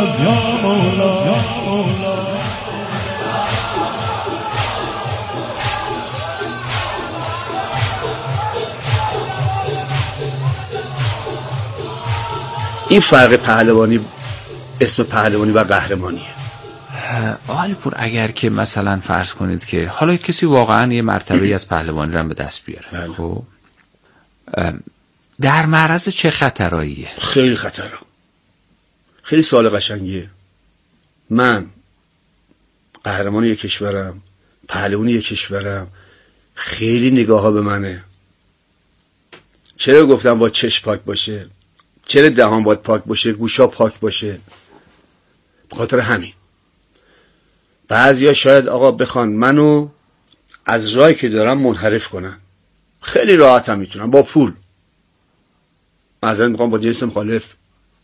این فرق پهلوانی، اسم پهلوانی و قهرمانیه. آقای پور، اگر که مثلا فرض کنید که حالا کسی واقعا یه مرتبه از پهلوانی رو به دست بیاره، خب در معرض چه خطراییه؟ خیلی خطرها. خیلی سوال قشنگیه. من قهرمان یک کشورم، پهلوان یک کشورم، خیلی نگاه ها به منه. چرا گفتم باید چشم پاک باشه؟ چرا دهان باید پاک باشه؟ گوشا پاک باشه؟ به خاطر همین بعضیا شاید آقا بخوان منو از راهی که دارم منحرف کنن. خیلی راحت هم میتونن با پول، مثلا میخوام با جنس مخالف،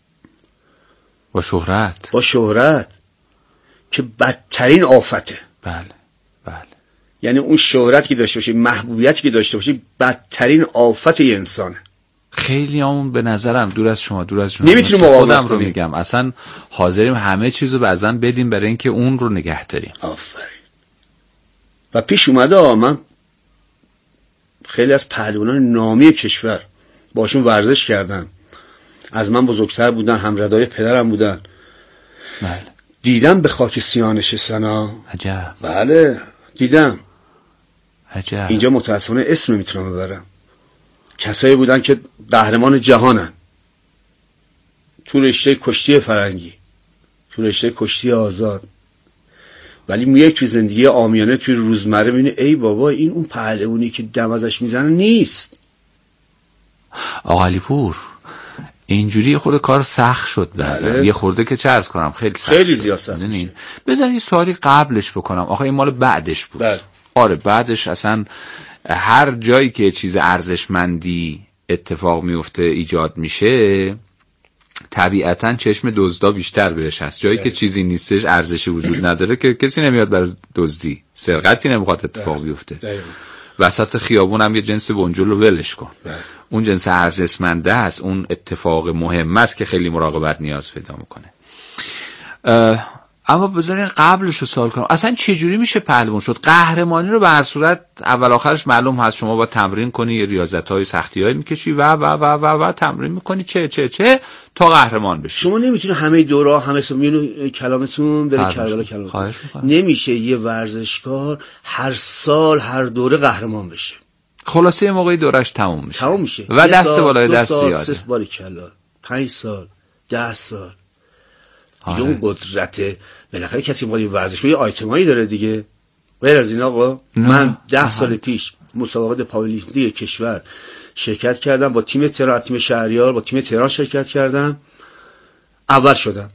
با شهرت که بدترین آفته. بله. یعنی اون شهرت که داشته باشی، محبوبیتی که داشته باشی، بدترین آفت یه انسانه. خیلی همون به نظرم دور از شما نمیتونیم خودم رو میگم، اصلا حاضریم همه چیزو بعضن بدیم برای اینکه اون رو نگه داریم. آفرین. و پیش اومده من خیلی از پهلوانان نامی کشور باشون ورزش کردم، از من بزرگتر بودن، همردای پدرم بودن. بله. دیدم به خاک سیاه نشستن ها. عجب. بله دیدم. عجب. اینجا متاسفانه اسم نمیتونم ببرم. کسایی بودن که قهرمان جهانن تو رشته کشتی فرنگی، تو رشته کشتی آزاد، ولی میای توی زندگی عامیانه، توی روزمره میبینی ای بابا این اون پهلوانی که دم ازش میزنه نیست. آقا علیپور اینجوری خود کار سخت شد بله. یه خورده که چه عرض کنم خیلی سخت، خیلی زیاد سخت. بذار یه سوالی قبلش بکنم. آخه این مال بعدش بود. بله. آره بعدش اصلا هر جایی که چیز ارزشمندی اتفاق میفته ایجاد میشه طبیعتا چشم دزدا بیشتر بهش هست. جایی که چیزی نیستش، ارزشی وجود نداره که کسی نمیاد برای دزدی، سرقتی نمیخواد اتفاق بیفته. وسط خیابون هم یه جنس بنجل رو ولش کن. اون جنس ارزشمنده است، اون اتفاق مهم است که خیلی مراقبت نیاز پیدا میکنه. اما بذارین قبلش رو سوال کنم، اصلا چجوری میشه پهلوان شد؟ قهرمانی رو به هر صورت اول آخرش معلوم هست، شما با تمرین کنی، ریاضت‌های سختی‌های میکشی و تمرین میکنی چه تا قهرمان بشی. شما نمیتونی همه دورا همه کلامتون بره کلام. نمیشه یه ورزشکار هر سال هر دوره قهرمان بشه. خلاصه یه موقعی دورش تموم میشه و دست بالای دست زیاده. 3 باری کلا 5 سال 10 سال دیگه اون قدرت. بالاخره کسی میخواد یه ورزشگاه یه آیتمایی داره دیگه. غیر از این آقا من 10 سال پیش مسابقات پاورلیفتینگ کشور شرکت کردم با تیم تهران، تیم شهریار، با تیم تهران شرکت کردم، اول شدم.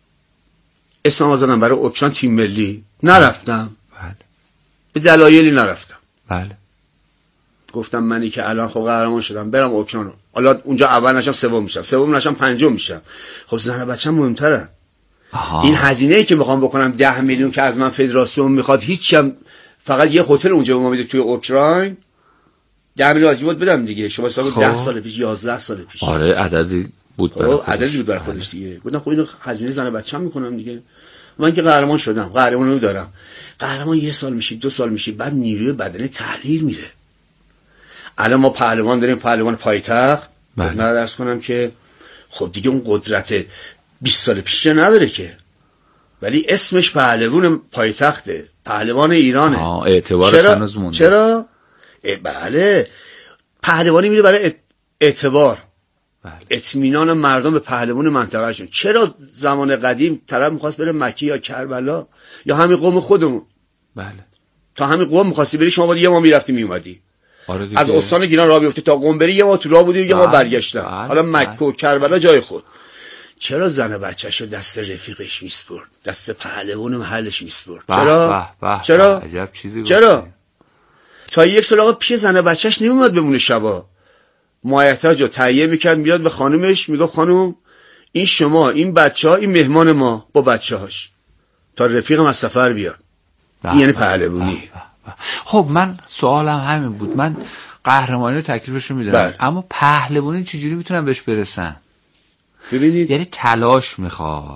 اسمم زدم برای اوکراین تیم ملی، نرفتم. بله. به دلایلی نرفتم. بله. گفتم منی که الان خب قهرمان شدم برم اوکراین، حالا اونجا اول نشم سوم میشم، سوم نشم پنجم میشم. خب زن بچه‌م مهمتره. این هزینه‌ای که میخوام بکنم 10 میلیون که از من فدراسیون میخواد، هیچم، فقط یه هتل اونجا به ما میده توی اوکراین، 10 میلیون واجب بدم دیگه. شما حساب 10 سال پیش 11 سال پیش. آره عددی بود برای خودش. عددی بود برای خودش دیگه. گفتم خب اینو هزینه زن بچه‌م میکنم دیگه. من که قهرمان شدم، قهرمانی رو دارم. قهرمان 1 سال میشی، 2 سال میشی، بعد نیروی بدنی تحلیل میره. الان ما پهلوان داریم، پهلوان پایتخت. من درس کنم که خب دیگه اون قدرت 20 سال پیش نداره که، ولی اسمش پهلوان پایتخته، پهلوان ایرانه. اعتبارش هنوز مونده. چرا؟ بله، پهلوانی میره برای اعتبار. بله. اطمینان مردم به پهلوان منطقهشون. چرا زمان قدیم طرف میخواست بره مکه یا کربلا یا همین قوم خودمون؟ بله. تا همین قوم میخواستی بری، شما باید یه ما میرفتی میومدی. آره از استان گیلان راه بیفتی تا قم بری، یه ما تو راه بودیم، یه ما برگشتن. حالا مکه و کربلا جای خود. چرا زن بچه‌شو دست رفیقش میسپرد، دست پهلوان محلش میسپرد؟ چرا؟ عجب چیزی. چرا؟ تا 1 سال آقا پیش زن بچه‌ش نمیومد بمونه شبا. مایحتاجو تهیه میکرد، میاد به خانومش میگفت خانوم این شما، این بچه‌ها، این مهمان ما با بچه‌هاش، تا رفیقم از سفر بیاد. این یعنی پهلوانی. خب من سوالم همین بود. من قهرمانی رو تکلیفشو میدونم، اما پهلوانی چجوری میتونم بهش برسم؟ ببینید، یعنی تلاش میخواد،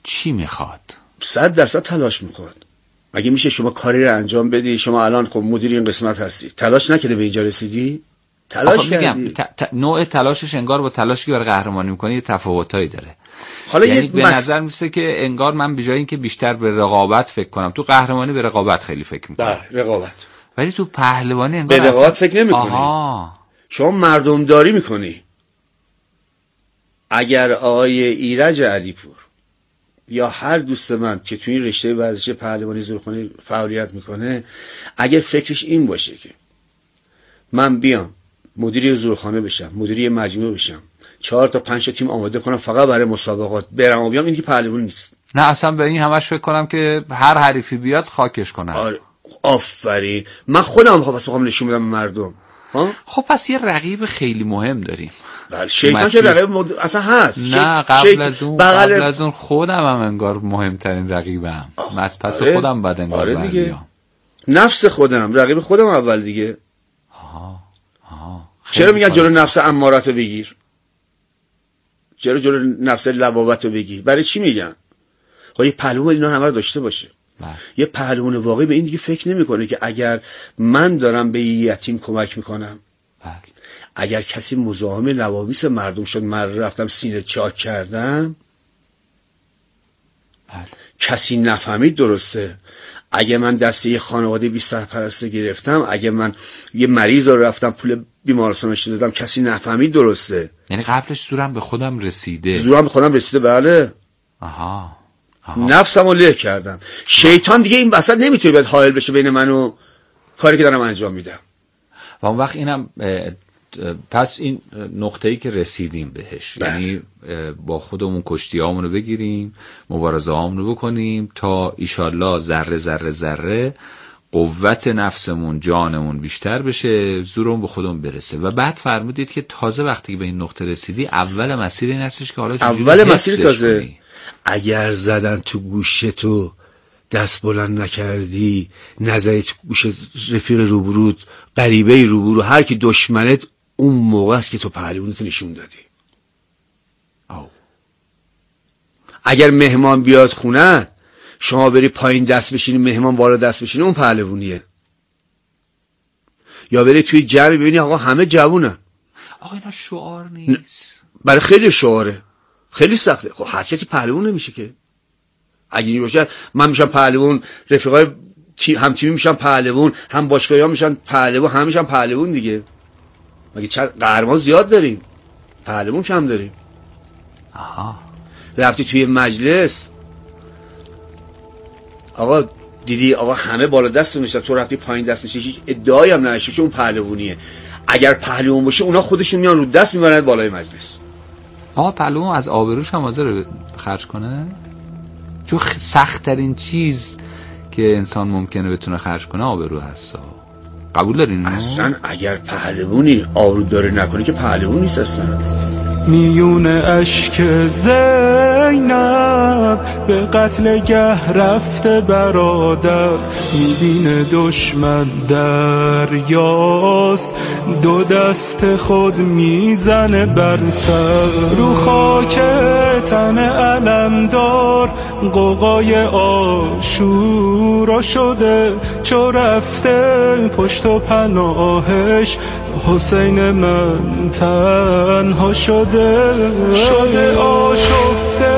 چی میخواد؟ 100% تلاش میخواد. مگه میشه شما کاری رو انجام بدی؟ شما الان خب مدیر این قسمت هستی، تلاش نکرده به اینجا رسیدی؟ تلاش کردی. نوع تلاشش انگار با تلاشی که برای قهرمانی میکنه یه تفاوتایی داره. حالا یعنی به نظر میسه که انگار من به جای اینکه بیشتر به رقابت فکر کنم، تو قهرمانی به رقابت خیلی فکر میکنم. بله رقابت. ولی تو پهلوانی انگار به رقابت فکر نمیکنی. شما مردم داری میکنی. اگر آقای ایرج علیپور یا هر دوست من که توی این رشته ورزش پهلوانی زورخانه فعالیت میکنه، اگر فکرش این باشه که من بیام مدیر زورخانه بشم، مدیری مجموعه بشم، 4 تا 5 تا تیم آماده کنم فقط برای مسابقات برم و بیام، این که پهلوانی نیست. نه اصلا به این همش فکر کنم که هر حریفی بیاد خاکش کنم. آره آفرین. من خودم میخوام نشون بدم به مردم. خب پس یه رقیب خیلی مهم داریم. بله شیطان که رقیب اصلا هست. نه قبل از اون خودم هم انگار مهمترین رقیبم. از پس خودم بعد انگار بیام. نفس خودم رقیب خودم اول دیگه. چرا میگن جلو نفس امارتو بگیر؟ چرا جلو نفس لبابتو بگیر؟ برای چی میگن؟ خب یه پهلوان اینا همه رو داشته باشه. یه پهلوان واقعی به این دیگه فکر نمیکنه که اگر من دارم به یتیم کمک میکنم، اگر کسی مزاحم نوامیس مردم شد، من رفتم سینه چاک کردم، کسی نفهمید درسته. اگه من دسته یه خانواده بی سرپرسته گرفتم، اگه من یه مریض رو رفتم پول بیمارستانش دادم، کسی نفهمید درسته. یعنی قبلش زورم به خودم رسیده. بله. نفسمو له کردم. شیطان دیگه این وسط نمیتونه بیاد حائل بشه بین من و کاری که دارم انجام میدم. و اون وقت اینم پس این نقطه‌ای که رسیدیم بهش، یعنی با خودمون کشتیامونو بگیریم، مبارزه‌هامونو بکنیم تا ایشالله ذره ذره ذره قوت نفسمون، جانمون بیشتر بشه، زورمون به خودمون برسه. و بعد فرمودید که تازه وقتی که به این نقطه رسیدی، اول مسیر این هستش که حالا اول مسیر تازه اگر زدن تو گوشتو دست بلند نکردی، نظری تو گوش رفیق روبرود، غریبه روبرو، هر کی دشمنت، اون موقع است که تو پهلوانیت نشون دادی. اگر مهمان بیاد خونه، شما بری پایین دست بشینی، مهمان بالا دست بشینی، اون پهلوانیه. یا بری توی جمع ببینی آقا همه جوونن. آقا اینا شعار نیست. برای خیلی شعاره، خیلی سخته. خب هر کسی پهلوان نمیشه که. اگه این باشه من میشم پهلوان، رفیقای هم تیمی میشن پهلوان، هم باشگاهی‌ها میشن پهلوان، هم میشن پهلوان دیگه. مگه چند قهرمان زیاد داریم، پهلوان کم داریم. رفتی توی مجلس، آقا دیدی آقا همه بالا دست نشستن، تو رفتی پایین دست نشستی، هیچ ادعایی هم نداشتی که اون پهلوانیه. اگر پهلوان باشه اونا خودشون میان رو دست میبرن بالای مجلس. پهلوان از آبروش هم حاضر خرج کنه؟ چون سخت ترین چیز که انسان ممکنه بتونه خرج کنه آبرو هست. قبول دارین؟ اصلا اگر پهلوانی آبرو داره نکنه که پهلوان نیست اصلا. میون اشک زینب به قتل گه رفته برادر، میبینه دشمن دریاست، دو دست خود میزنه بر سر. رو خاک تن علمدار قوقای آشورا شده، چو رفته پشت و پناهش حسین من تنها شده آشفته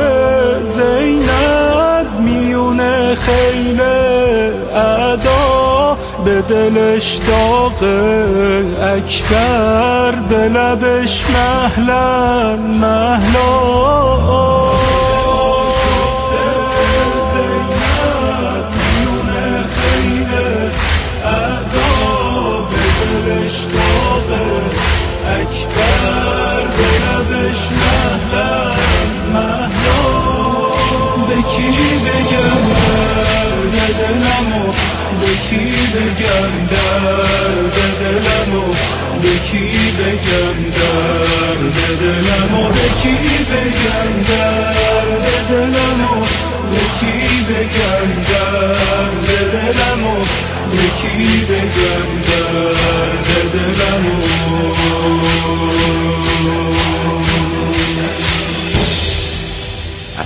زینب میونه خیل اعدا، به دلش داغ اکبر، به لبش مهلا مهلا. بکی بگم درد دلمو، بکی بگم درد دلمو، بکی بگم درد دلمو، بکی بگم درد دلمو، بکی بگم درد دلمو.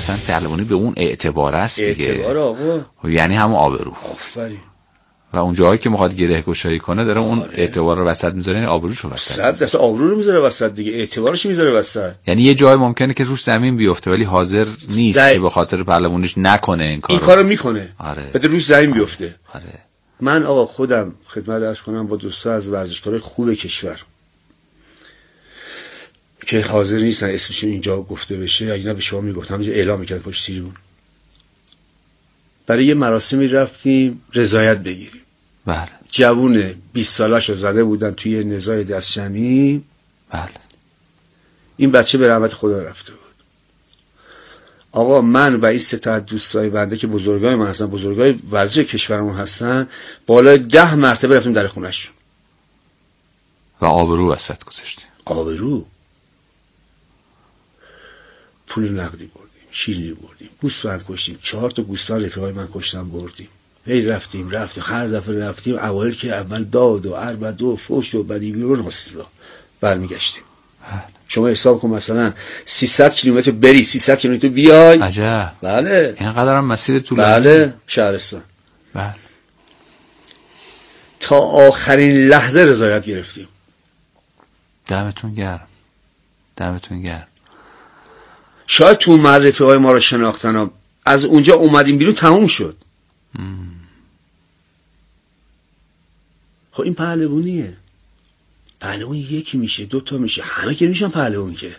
اصلا پهلوانی به اون اعتبار است دیگه. اعتبار آقا، یعنی همون آبرو. آفرین. و اون جایی که میخواد گره گشایی کنه داره اون اعتبار رو وسط میذاره، یعنی آبروشو وسط. 100% آبرو رو میذاره وسط دیگه، اعتبارش میذاره وسط. یعنی یه جای ممکنه که روش زمین بیفته ولی حاضر نیست که به خاطر پهلوانیش نکنه این کارو میکنه. آره. بده روش زمین بیفته. آره. من آقا خودم خدمت عرض کنم با دوستا از ورزشکارای خوب کشور که حاضر نیستن اسمشون اینجا گفته بشه، اگه نه به شما میگفتم، اینجا اعلام میکرد پشت تریبون، برای یه مراسمی رفتیم رضایت بگیریم. بله. جوون 20 سالش رو زده بودن توی نزاع دست جمعی. بله. این بچه به رحمت خدا رفته بود. آقا من و این 3 تا دوستای بنده که بزرگای من هستن، بزرگای ورزش کشورمون هستن، بالای 10 مرتبه رفتیم در خونه‌شون و آبرو وسط گذاشتیم. آبرو. پول نقدی بردیم، شیرینی بردیم، گوسفند کشتیم، 4 تا گوسفند رفیقای من کشتن بردیم. هی رفتیم هر دفعه رفتیم اوایل که اول داد و عربده و فوش و بدی بیرون حسیزا برمیگشتیم. شما حساب کن مثلا 300 کیلومتر بری 300 کیلومتر بیای. عجب. بله. اینقدر هم مسیر طولانی. بله. شهرستان. بله. تا آخرین لحظه رضایت گرفتیم. دمتون گرم. دمتون گرم. شاید تو معرفی های ما رو شناختن ها. از اونجا اومدیم بیرون تموم شد. خب این پهلوانیه. پهلوان یکی میشه، 2 تا میشه، همه که میشن پهلوان. که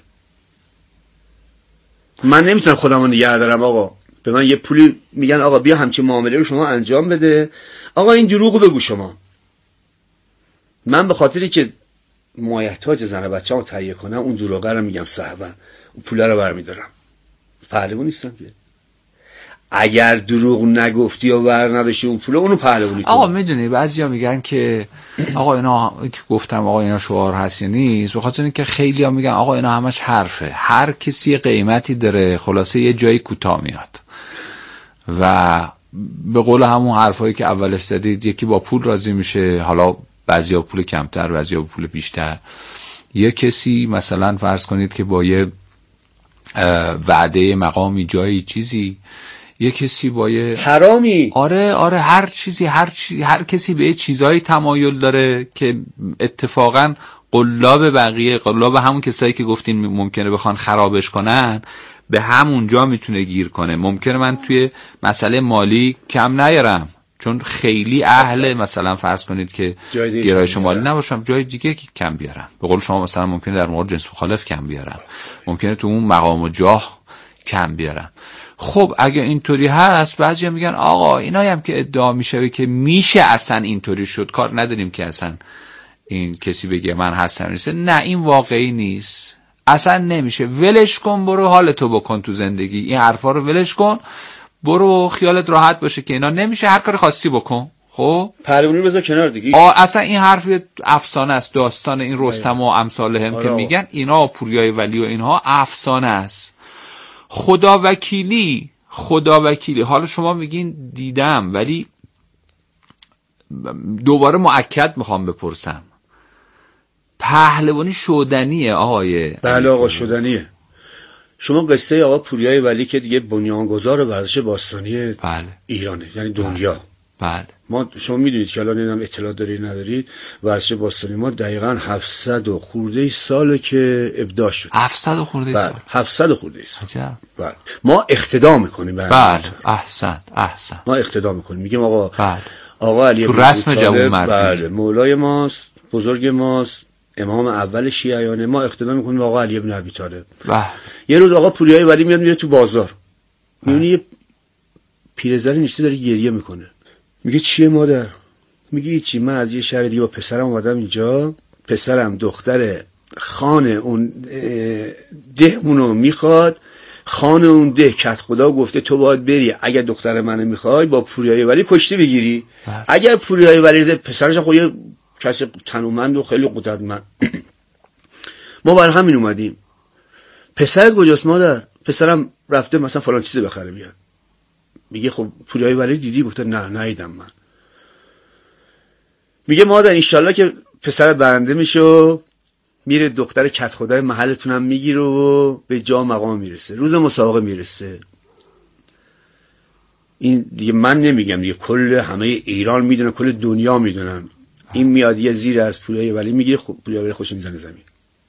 من نمیتونم خودمو نگه دارم. آقا به من یه پولی میگن آقا بیا همچین معامله رو شما انجام بده، آقا این دروغو بگو شما. من به خاطری که مایحتاج زن و بچه‌مو تهیه کنم اون دروغه رو میگم صحبا، اون پوله رو برمیدارم. پهلوان نیستم که. اگر دروغ نگفتی یا ور نداشتی اون پوله، اونو پهلوانی تو. آقا میدونی بعضیا میگن که آقا اینا که گفتم آقا اینا شعار هست یا نیست، به خاطر اینکه خیلیا میگن آقا اینا همش حرفه، هر کسی قیمتی داره، خلاصه یه جایی کوتاه میاد. و به قول همون حرفایی که اولش زدید، یکی با پول راضی میشه، حالا بعضیا پول کمتر، بعضیا پول بیشتر. یه کسی مثلا فرض کنید که با یه وعده مقامی جایی چیزی، یه کسی با یه حرامی. آره هر چیزی هر کسی به یه چیزایی تمایل داره که اتفاقا قلاب بقیه، قلاب همون کسایی که گفتین ممکنه بخوان خرابش کنن، به همونجا میتونه گیر کنه. ممکنه من توی مسئله مالی کم نیارم چون خیلی اهل مثلا فرض کنید که گرایش مالی نباشم، جای دیگه کم بیارم. به قول شما مثلا ممکنه در مورد جنس مخالف کم بیارم، ممکنه تو اون مقام و جاه کم بیارم. خب اگه اینطوری هست، بعضیا میگن آقا اینایی هم که ادعا میشه که میشه اصلا اینطوری شد، کار نداریم که اصلا این کسی بگه من هستم نیست. نه این واقعی نیست، اصلا نمیشه. ولش کن، برو حالتو بکن تو زندگی، این حرفا رو ولش کن، برو خیالت راحت باشه که اینا نمیشه، هر کاری خواستی بکن. خب پهلوانی بذار کنار دیگه. اصلا این حرف افسانه است، داستان این رستم و امثال هم که میگن اینا پوریای ولی و اینها افسانه است. خدا وکیلی حالا شما میگین دیدم، ولی دوباره مؤکد میخوام بپرسم، پهلوانی شدنیه آقای؟ بله آقا شدنیه. شما قصه آقا پوریای ولی که دیگه بنیانگذار ورزش باستانی بله. ایرانه، یعنی دنیا. بله. ما شما میدونید که الان اینم اطلاع دارید ندارید، ورزش باستانی ما دقیقاً 700 و خورده ساله که ابداع شد. 700 و خورده سال. 700 و خورده سال. عجب. بله. ما اقتدا میکنیم. بله. احسن. ما اقتدا میکنیم، میگیم آقا بله. آقا علی تو رسم جوون مردی. بله. مولای ماست، بزرگ ماست، امام اول شیعیانه، ما اقتدا میکنیم آقا علی ابن ابی طالب. بله. یه روز آقا پوریای ولی میاد میره تو بازار، میبینی یه پیرزنی نشسته داره گریه میکنه. میگه چیه مادر؟ میگه چی، من از یه شهر دیگه با پسرم اومدم اینجا، پسرم دختر خان اون دهمونو میخواد، خان اون ده کت خدا گفته تو باید بری اگر دختر منو میخوای با پوریای ولی کشتی بگیری. اگر پوریای ولی پسرش خود یه کسی تنومند و خیلی قدرتمند. ما بر همین اومدیم. پسرت کجاست مادر؟ پسرم رفته مثلا فلان چیزی بخره بیاد. میگه خب پوریای ولی دیدی؟ گفته نه ندیدم من. میگه مادر انشالله که پسرت برنده میشه و میره دختر کت خدای محلتون هم میگیره و به جا مقام میرسه. روز مسابقه میرسه، این دیگه من نمیگم دیگه، کل همه ایران میدونن، کل دنیا میدونن. این میاد یه زیر از پوریای ولی میگیره، پوریای ولی خوش میزنه زمین،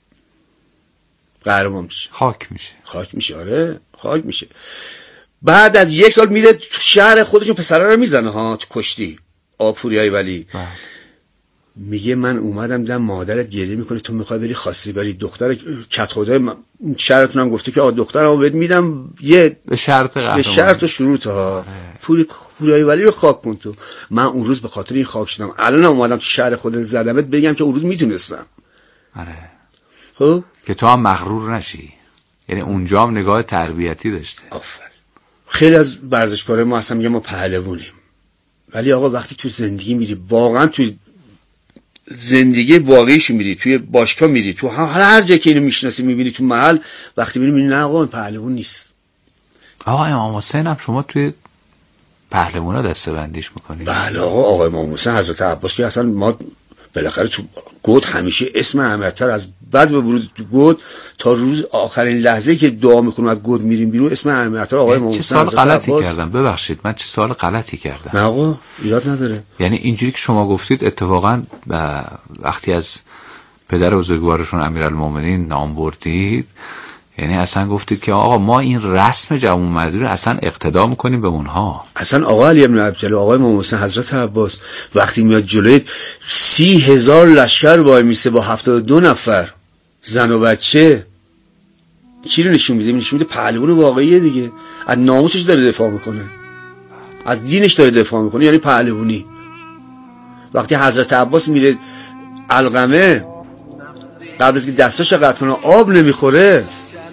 قهرمان میشه، خاک میشه. آره خاک میشه. بعد از 1 سال میره تو شهر خودشون پسرا رو میزنه ها تو کشتی. پوریای ولی میگه من اومدم دیدم مادرت گریه میکنه، تو میخوای بری خواستگاری، دختر کت خدای شهرتون هم گفته که دخترمو بهت میدم یه به شرط قهرمان، به شرط و شروط ها. پوریای ولی رو خاک کن تو. من اون روز به خاطر این خاک شدم. الان اومدم تو شهر خودت زدمت بگم که اون روز میتونستم. آره. خب که تو هم مغرور نشی. یعنی اونجا هم نگاه تربیتی داشته. آفرین. خیلی از ورزشکارای ما اصلا میگن ما پهلوونیم، ولی آقا وقتی تو زندگی میری، واقعا تو زندگی واقعیش میری، توی باشگاه میری، تو هر جایی که اینو میشناسی میبینی، تو محل وقتی میبینی نه آقا پهلوون نیست. آقا امام حسین هم شما توی پهلوانا دسته بندیش میکنید؟ بله آقا امام حسین حضرت عباس که اصلا ما بالاخره تو گود همیشه اسم اهمیت‌تر، از بعد به ورود تو گود تا روز آخرین لحظه‌ای که دعا می‌کنیم از گود میریم بیرون اسم اهمیت‌تر آقای امام حسین. چه سوال غلطی کردم، ببخشید من چه سوال غلطی کردم؟ نه آقا ایراد نداره. یعنی اینجوری که شما گفتید اتفاقا وقتی از پدر بزرگوارشون امیرالمومنین نام بردید، یعنی اصلا گفتید که آقا ما این رسم جوانمردی رو اصلا اقتدا میکنیم به اونها. اصلا آقا علی بن ابی طالب، آقای امام حسین حضرت عباس وقتی میاد جلوی 30,000 لشکر وای میسه با 72 نفر زن و بچه، چی رو نشون میده؟ نشون میده پهلوان واقعیه دیگه. از ناموسش داره دفاع میکنه، از دینش داره دفاع میکنه، یعنی پهلوانی. وقتی حضرت عباس میره علقمه قبل از که دستاش قطع کنه آب نمیخوره،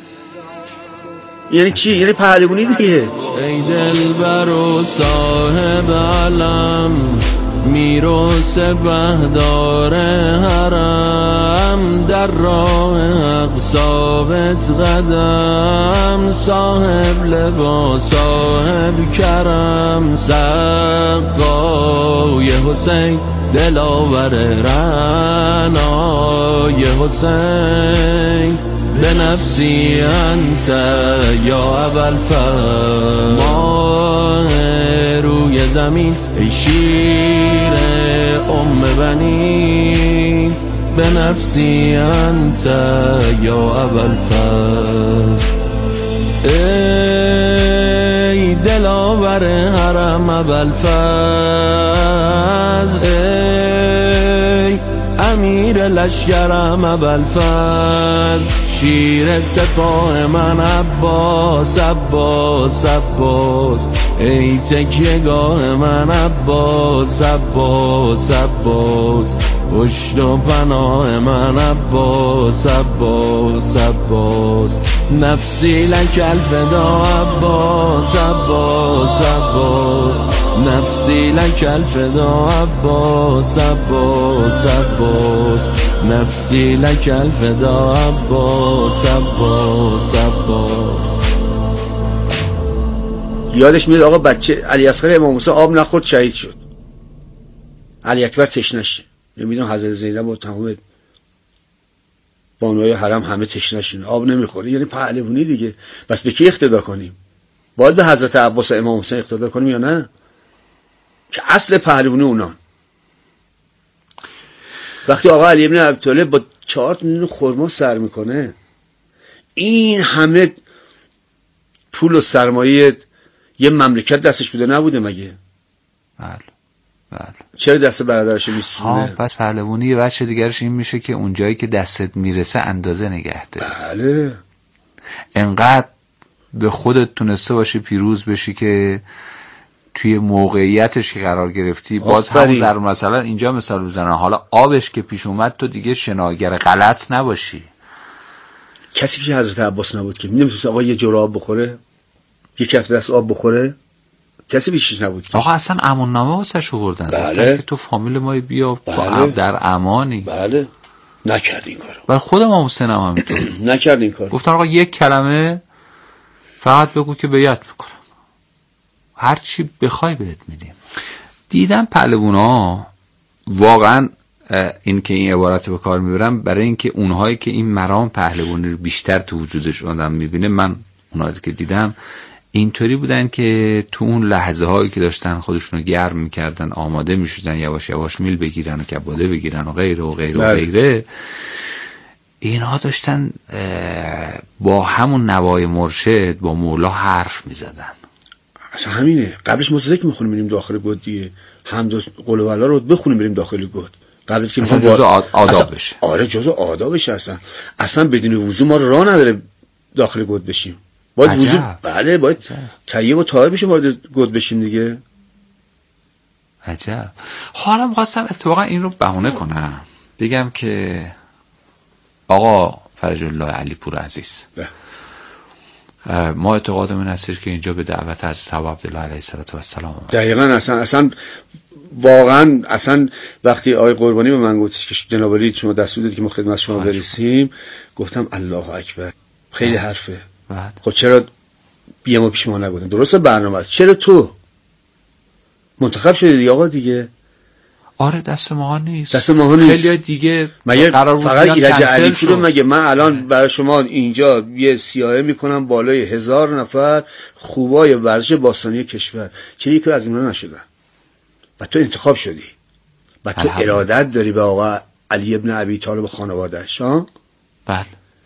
یعنی چی؟ یعنی پهلوانی دیگه. ای دلبر و صاحب علم، میر و سپهدار حرم، در راه حق ثابت قدم، صاحب لباس صاحب کرم، سقای حسین دلاور رعنای حسین، به نفسی انت یا ابوالفضل، ماه روی زمین ای شیر ام بنی، به نفسی انت یا ابوالفضل، ای دلاور حرم ابوالفضل، ای امیر لشکرم ابوالفضل، شیر سپاه من عباس عباس عباس، ای تکیه‌گاه من عباس عباس عباس، پشت و پناه من عباس عباس عباس، نفسی لک الفدا عباس عباس عباس، نفسی لک الفدا عباس عباس عباس، نفسی لک الفدا عباس عباس عباس. یادش میاد آقا بچه علی اصغر امام موسی آب نخورد شهید شد، علی اکبر تشنشه، نمیدونم حضرت زینب و تمام بانوهای حرم همه تشنشون آب نمیخوره، یعنی پهلوانی دیگه. بس به کی اقتدا کنیم؟ باید به حضرت عباس امام حسین اقتدا کنیم یا نه؟ که اصل پهلوانی اونان. وقتی آقا علی بن ابی طالب با 4 تا خرما سر میکنه، این همه پول و سرمایه یه مملکت دستش بوده نبوده مگه؟ بله بله. چرا دست برادرش میسونه؟ پس پهلوانی یه بچه دیگرش این میشه که اون جایی که دستت میرسه اندازه نگه داری. بله. انقدر به خودت تونسته باشی پیروز بشی که توی موقعیتش که قرار گرفتی باز همون ضرب مثلا اینجا مثال بزنن، حالا آبش که پیش اومد تو دیگه شناگر غلط نباشی. کسی پیش حضرت عباس نبود که نمیتونست آقا یه جرعه آب بخوره، یه کف دست آب بخوره، کسی پیشش نبود که. آقا اصلا امان نامه واسش آوردن. بله. که تو فامیل ما بیا. بله. در امانی. بله. نکرد این کارو. ولی خودم هم حسین هم همینطور. نکرد این کارو. گفتن آقا یک کلمه فقط بگو که بیعت میکنم، هر چی بخوای بهت میدیم. دیدم پهلوانا واقعا این که این عبارت به کار میبرم برای اینکه اونهایی که این مرام پهلوانی رو بیشتر تو وجودش آدم میبینه، من اونهایی که دیدم اینطوری بودن که تو اون لحظه هایی که داشتن خودشونو گرم میکردن، آماده میشدن یواش یواش میل بگیرن و کباده بگیرن و غیره و غیره و غیره، اینها داشتن با همون نوای مرشد با مولا حرف میزدن. اصلا همینه. قبلش ما ذکر میخونیم بریم داخل گود دیگه، حمد و قل هو الله رو بخونیم بریم داخل گود قبل از که اصلا جزء آداب بشه. آره جزء آداب بشه. اصلا بدون وضو ما راه نداره داخل گود بشیم. باید وضو، بله باید طیب و طاهر بشیم وارد گود بشیم دیگه. عجب. حالا می‌خواستم اتفاقا این رو بهونه کنم بگم که آقا فرج الله علی پور عزیز، ما اعتقادمون هستش که اینجا به دعوت از ابا عبدالله علیه السلام دقیقاً اصلا واقعا اصلا وقتی آقای قربانی به من گفتش که جناب علی شما دستور دادید که ما خدمت شما برسیم، گفتم الله اکبر، خیلی حرفه. خب چرا بیام و پیش ما نگفتن؟ درسته برنامه است، چرا تو منتخب شدی دیگه آقا دیگه؟ آره دست ما نیست، دست ما نیست. خیلی دیگه مگه فقط ایرج علی پور مگه من الان برای شما اینجا یه سیاهه میکنم بالای 1000 نفر خوبای ورزش باستانی کشور، چرا یکی از اینا نشدن؟ و تو انتخاب شدی و تو ارادت داری به آقا علی ابن ابی طالب و خانواده‌اش. بله.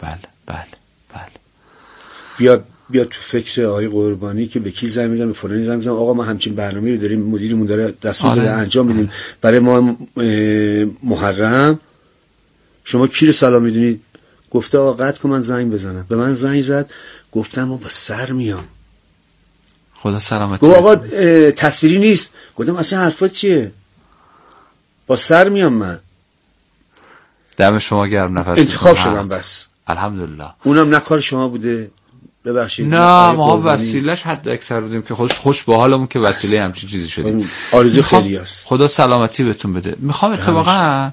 بیا تو فکر آقای قربانی که به کی زنگ میزنم، به فلانی زنگ میزنم، آقا ما همچین برنامه‌ای رو داریم، مدیرمون داره دستور داده انجام میدیم برای ما محرم، شما کی رو سلام میدونید؟ گفته آقا قطع کن من زنگ بزنم. به من زنگ زد، گفتم ما با سر میام. خدا سلامتی. گفت آقا تصویری نیست. گفتم اصلا حرفات چیه؟ با سر میام من. دم شما گرم، نفس انتخاب شدم بس. الحمدلله. اونم نه کار شما بوده، ببخشید. نه ما وسیله‌اش حد اکثر بودیم که خوش به حالمون که وسیله همچین چیزی شدیم. آرزو خیلی است. خدا سلامتی بهتون بده. میخوام اتفاقا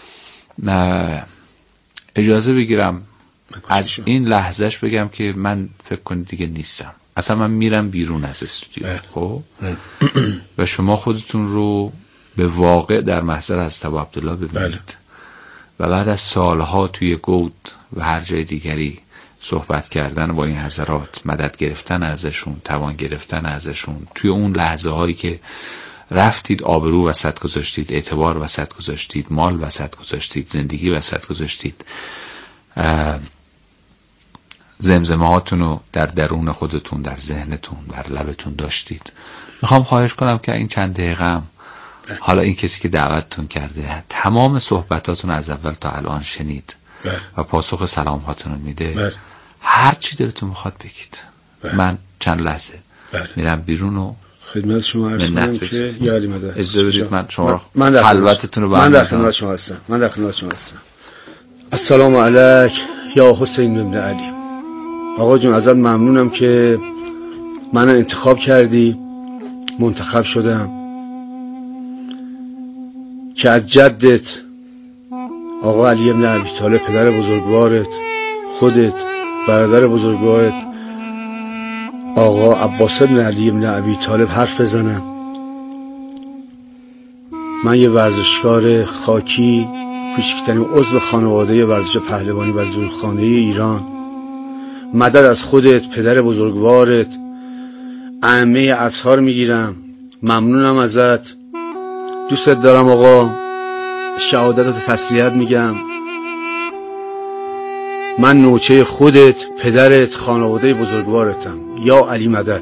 اجازه بگیرم از این لحظهش بگم که من فکر کنید دیگه نیستم، اصلا من میرم بیرون از استودیو. خب و شما خودتون رو به واقع در محضر از ابا عبدالله ببینید و بعد از سالها توی گود و هر جای دیگری صحبت کردن با این حضرات، مدد گرفتن ازشون، توان گرفتن ازشون، توی اون لحظه هایی که رفتید آبرو وسط گذاشتید، اعتبار وسط گذاشتید، مال وسط گذاشتید، زندگی وسط گذاشتید، زمزمه هاتون رو در درون خودتون، در ذهنتون، بر لبتون داشتید. میخوام خواهش کنم که این چند دقیقه حالا این کسی که دعوتتون کرده تمام صحبتاتون از اول تا الان شنید و پاسخ سلام هاتون رو میده، هر چی دلتون میخواد بگید. من چند لحظه میرم بیرون و خدمت شما عرض کنم که یا علی مدد اجازه بدید من شما خلوتتون رو من در خدمت شما هستم. السلام علیک یا حسین ابن علی. آقا جون ازت ممنونم که من انتخاب کردی، منتخب شدم که از جدت آقا علی ابن ابی طالب، پدر بزرگوارت، خودت، برادر بزرگوارت آقا عباس ابن علی ابن ابی طالب حرف بزنم. من یه ورزشکار خاکی، کوچکترین عضو خانواده ورزش پهلوانی و زورخانه ایران، مدد از خودت، پدر بزرگوارت، ائمه اطهار میگیرم. ممنونم ازت، دوستت دارم آقا، شهادتت تسلیت میگم. من نوچه خودت، پدرت، خانواده بزرگوارتم. یا علی مدد.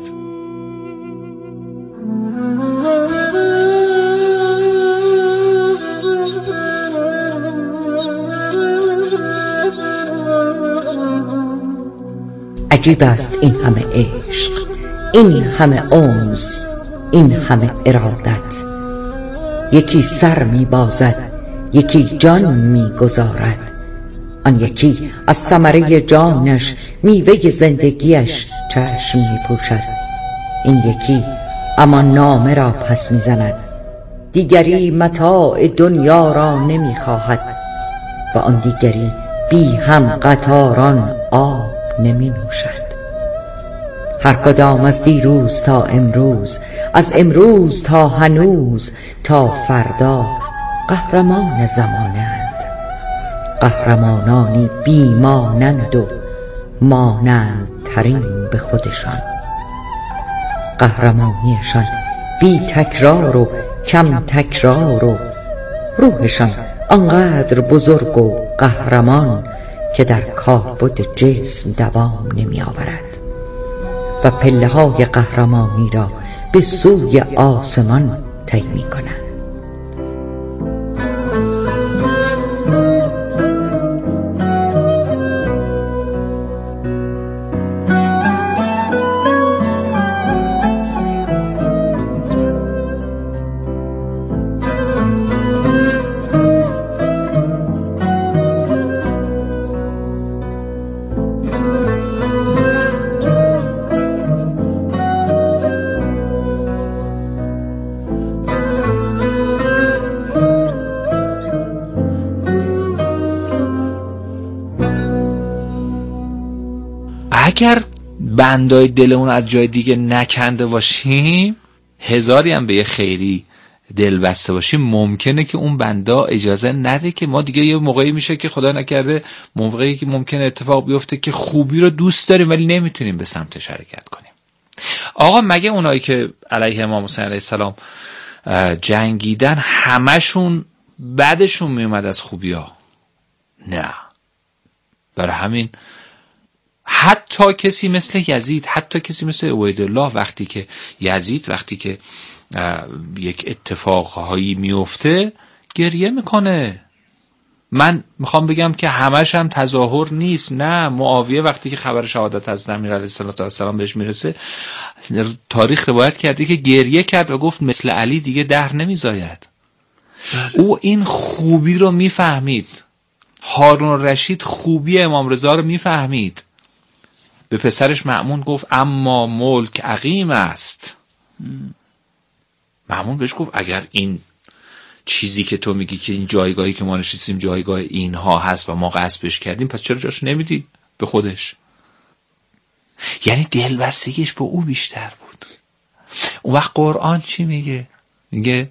عجیب است این همه عشق، این همه انس، این همه ارادت. یکی سر می بازد، یکی جان می گذارد، آن یکی از ثمره جانش، میوه زندگیش چشم می پوشد. این یکی اما نامه را پس می زند، دیگری متاع دنیا را نمی خواهد و آن دیگری بی هم قطاران آب نمی نوشد. هر کدام از دیروز تا امروز، از امروز تا هنوز تا فردا قهرمان زمانند. قهرمانانی بی مانند و مانند ترین به خودشان. قهرمانیشان بی تکرار و کم تکرار و روحشان آنقدر بزرگ و قهرمان که در کالبد جسم دوام نمی آورد و پله های قهرمانی را به سوی آسمان طی می کند. اگر بندای دلمون از جای دیگه نکنده باشیم، هزاری هم به یه خیری دل بسته باشیم، ممکنه که اون بندا اجازه نده که ما دیگه، یه موقعی میشه که خدا نکرده موقعی که ممکنه اتفاق بیفته که خوبی رو دوست داریم ولی نمیتونیم به سمت شرکت کنیم. آقا مگه اونایی که علیه امام حسین علیه السلام جنگیدن همشون بعدشون میومد از خوبی ها؟ نه. برای همین حتی کسی مثل یزید، حتی کسی مثل عبیدالله، وقتی که یزید وقتی که یک اتفاقهایی میفته گریه میکنه. من میخوام بگم که همش هم تظاهر نیست. نه، معاویه وقتی که خبر شهادت از امیر علیه السلام بهش میرسه، تاریخ روایت کرده که گریه کرد و گفت مثل علی دیگه دهر نمیزاید. او این خوبی رو میفهمید. هارون رشید خوبی امام رضا رو میفهمید. به پسرش مأمون گفت اما ملک عقیم است. مأمون بهش گفت اگر این چیزی که تو میگی که این جایگاهی که ما نشستیم جایگاه اینها هست و ما غصبش کردیم، پس چرا جاش نمیدی به خودش؟ یعنی دلبستگیش به او بیشتر بود. اون وقت قرآن چی میگه؟ میگه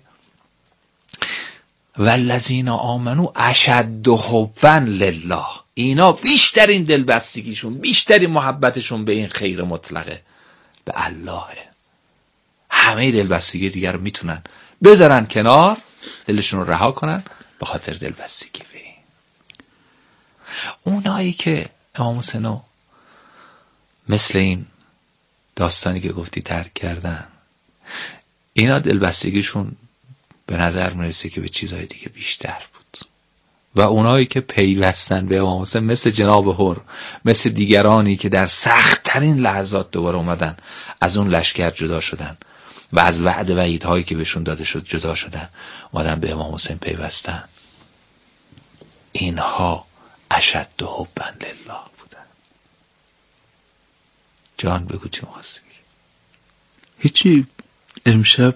والذین آمنوا اشد حبا لله. اینا بیشترین دلبستگیشون، بیشترین محبتشون به این خیر مطلقه، به اللهه. همه دلبستگی دیگر رو میتونن بذارن کنار، دلشون رو رها کنن به خاطر دلبستگی به این. اونایی که امام حسین مثل این داستانی که گفتی ترک کردن، اینا دلبستگیشون به نظر میرسه که به چیزهای دیگه بیشتر بود. و اونایی که پیوستن به امام حسین مثل جناب هر، مثل دیگرانی که در سخت ترین لحظات دوباره اومدن از اون لشکر جدا شدن و از وعد و وعیدهایی که بهشون داده شد جدا شدن، اومدن به امام حسین پیوستن، اینها اشد حبا لله بودن. جان بگو چی می‌خواستی؟ هیچی. امشب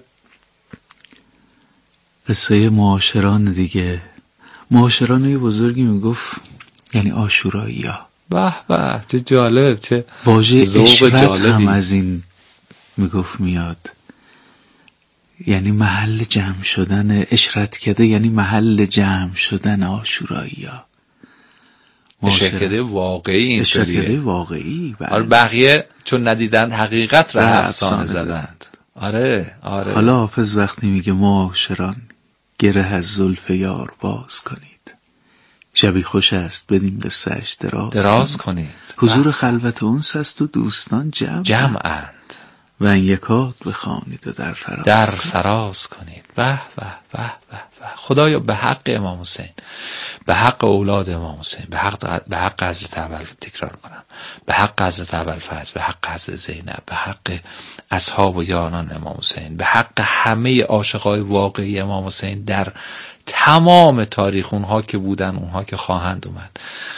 قصه معاشران دیگه، معاشران یه بزرگی میگفت یعنی عاشورایی ها. به به چه جالب، چه واژه اشرت جالبی هم از این میگفت میاد. یعنی محل جمع شدن، اشرت کده یعنی محل جمع شدن عاشورایی ها. اشرت کده واقعی، اشرت کده واقعی. آره، بقیه چون ندیدن حقیقت را افسانه زدند. آره. حالا حافظ وقتی میگه معاشران گره از زلف یار باز کنید، شبی خوش است بدین قصه‌اش دراز کنید. حضور خلوت اونس است و دوستان جمعند و این یکات بخوانید و در فراز کنید. به به به به. خدایا به حق امام حسین، به حق اولاد امام حسین، به حق حضرت اول، تکرار کنم، به حق حضرت ابوالفضل، به حق حضرت زینب، به حق اصحاب و یاران امام حسین، به حق همه عاشقای واقعی امام حسین در تمام تاریخ، اونها که بودن، اونها که خواهند اومد.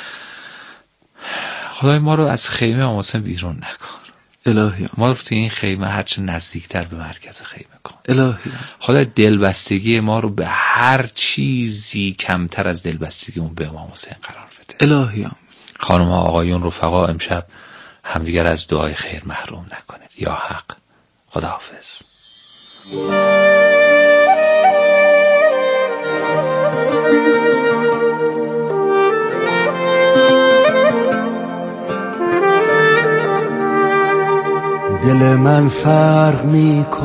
خدای ما رو از خیمه امام حسین بیرون نکن. الهی ما رو تو این خیمه هرچه نزدیکتر به مرکز خیمه کن. الهی خدای دلبستگی ما رو به هر چیزی کمتر از دلبستگی اون به امام حسین قرار بده. الهی خانم ها، آقایون، رفقا، امشب همدیگر از دعای خیر محروم نکنید. یا حق. خداحافظ. دل من فرق میکنه